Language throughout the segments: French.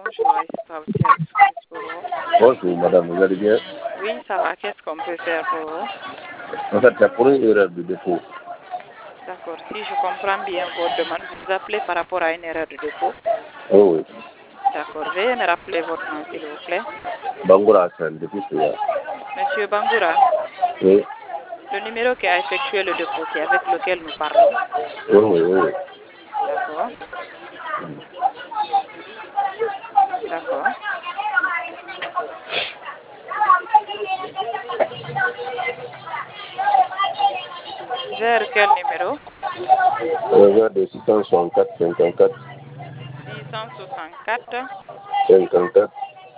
Bonjour, assistant au service pour vous. Bonjour madame, vous allez bien? Oui, ça va. Qu'est-ce qu'on peut faire pour vous? En fait, c'est pour une erreur de dépôt. D'accord. Si je comprends bien votre demande, vous appelez par rapport à une erreur de dépôt. Oh oui. D'accord. Veuillez me rappeler votre nom, s'il vous plaît. Bangoura Hassan, depuis Souya. Monsieur Bangoura, Oui. le numéro qui a effectué le dépôt, c'est avec lequel nous parlons. Oui. D'accord. D'accord. Vers quel numéro? Vers de 664 54 664 54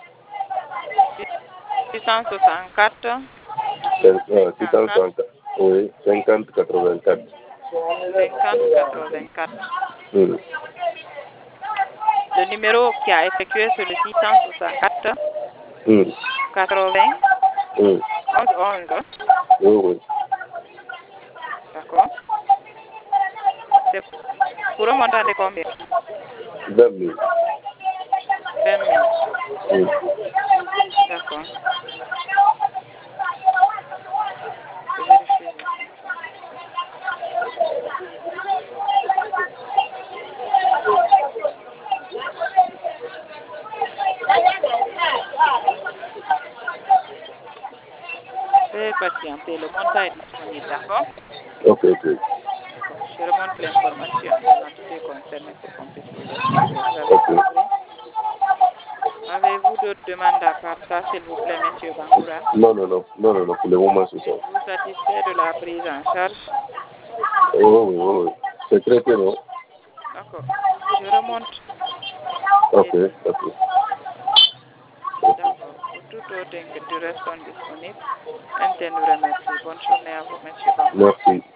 664 54 664 oui 50 84. 50 84. Hmm. Le numéro qui a effectué sur le 664 Hmm. 80 Hmm. 11 11. Oui. D'accord. C'est pour un montant de combien? 20 000. 20 000. Hmm. D'accord. Je vérifie juste une fois. Veuillez patienter. Le montant est disponible. D'accord? Ok. D'accord. Je remonte l'information à l'entité concernée pour qu'on puisse vous expliquer. Vous avez Ok. compris? Avez-vous d'autres demandes à part ça, s'il vous plaît, monsieur Bangoura? Non, pour le moment c'est ça. Êtes-vous satisfait de la prise en charge? Oui. C'est traité, non? D'accord. Je remonte. Ok. D'accord. Pour toute autre inquiétude, restons disponibles. Un tel nous remercie. Bonne journée à vous, monsieur Bangoura. Merci.